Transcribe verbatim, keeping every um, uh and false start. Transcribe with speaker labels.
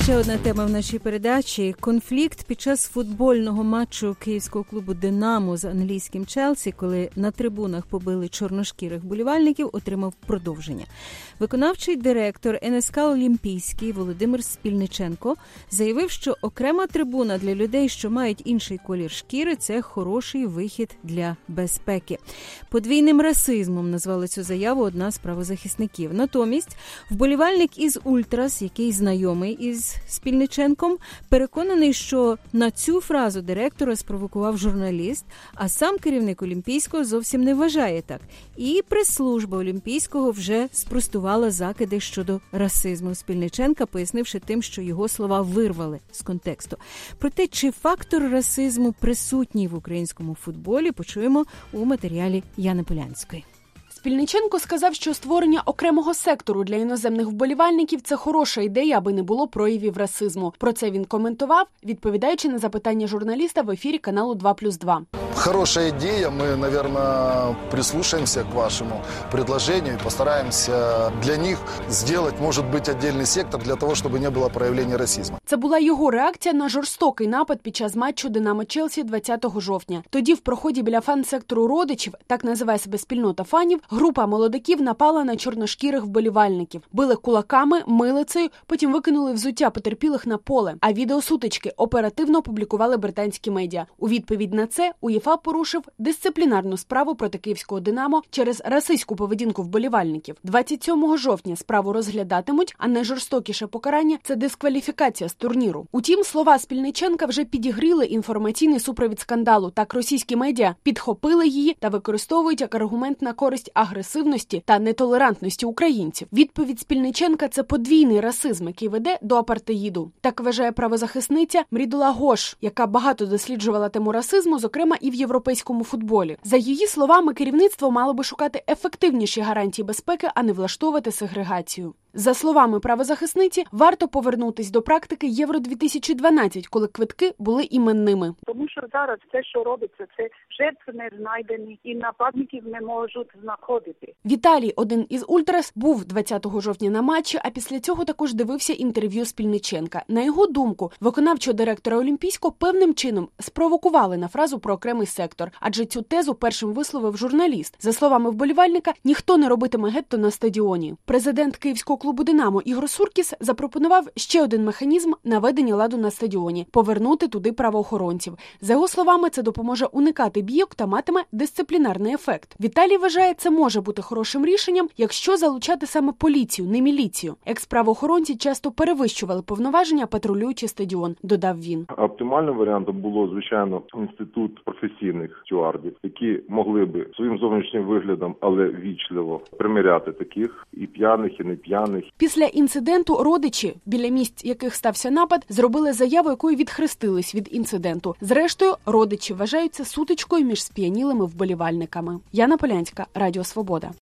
Speaker 1: Ще одна тема в нашій передачі – конфлікт під час футбольного матчу київського клубу «Динамо» з англійським «Челсі», коли на трибунах побили чорношкірих вболівальників, отримав продовження. Виконавчий директор ен ес ка «Олімпійський» Володимир Спільниченко заявив, що окрема трибуна для людей, що мають інший колір шкіри – це хороший вихід для безпеки. Подвійним расизмом назвали цю заяву одна з правозахисників. Натомість вболівальник із «Ультрас», який знайомий із Спільниченком, переконаний, що на цю фразу директора спровокував журналіст, а сам керівник Олімпійського зовсім не вважає так. І прес-служба Олімпійського вже спростувала закиди щодо расизму Спільниченка, пояснивши тим, що його слова вирвали з контексту. Проте, чи фактор расизму присутній в українському футболі, почуємо у матеріалі Яни Полянської.
Speaker 2: Спільниченко сказав, що створення окремого сектору для іноземних вболівальників – це хороша ідея, аби не було проявів расизму. Про це він коментував, відповідаючи на запитання журналіста в ефірі каналу два плюс два.
Speaker 3: Хорошая идея. Мы, наверное, прислушаемся к вашему предложению и постараемся для них сделать, может быть, отдельный сектор для того, чтобы не было проявления расизма.
Speaker 2: Це була його реакція на жорстокий напад під час матчу «Динамо-Челсі» двадцятого жовтня. Тоді в проході біля фан-сектору родичів, так називає себе спільнота фанів, група молодиків напала на чорношкірих вболівальників. Били кулаками, милицею, потім викинули взуття потерпілих на поле. А відео сутички оперативно опублікували британські медіа. У відповідь на це УЄФА порушив дисциплінарну справу проти київського «Динамо» через расистську поведінку вболівальників. двадцять сьомого жовтня справу розглядатимуть, а найжорстокіше покарання – це дискваліфікація з турніру. Утім, слова Спільниченка вже підігріли інформаційний супровід скандалу. Так російські медіа підхопили її та використовують як аргумент на користь агресивності та нетолерантності українців. Відповідь Спільниченка – це подвійний расизм, який веде до апартеїду. Так вважає правозахисниця Мрідула Гош, яка багато досліджувала тему расизму, зокрема і в європейському футболі. За її словами, керівництво мало би шукати ефективніші гарантії безпеки, а не влаштовувати сегрегацію. За словами правозахисниці, варто повернутись до практики Євро дві тисячі дванадцять, коли квитки були іменними.
Speaker 4: Тому що зараз все, що робиться, це жертви не знайдені і нападників не можуть знаходити.
Speaker 2: Віталій, один із «Ультрас», був двадцятого жовтня на матчі, а після цього також дивився інтерв'ю Спільниченка. На його думку, виконавчого директора Олімпійського певним чином спровокували на фразу про окремий сектор, адже цю тезу першим висловив журналіст. За словами вболівальника, ніхто не робитиме гетто на стадіоні. Президент київського клубу «Динамо» Ігор Суркіс запропонував ще один механізм наведення ладу на стадіоні – повернути туди правоохоронців. За його словами, це допоможе уникати бійок та матиме дисциплінарний ефект. Віталій вважає, це може бути хорошим рішенням, якщо залучати саме поліцію, не міліцію. Екс-правоохоронці часто перевищували повноваження, патрулюючи стадіон, додав він.
Speaker 5: Оптимальним варіантом було, звичайно, інститут професійних стюардів, які могли би своїм зовнішнім виглядом, але вічливо примиряти таких і п'яних, і не п'яних.
Speaker 2: Після інциденту родичі, біля місць яких стався напад, зробили заяву, якою відхрестились від інциденту. Зрештою, родичі вважаються сутичкою між сп'янілими вболівальниками. Яна Полянська, Радіо Свобода.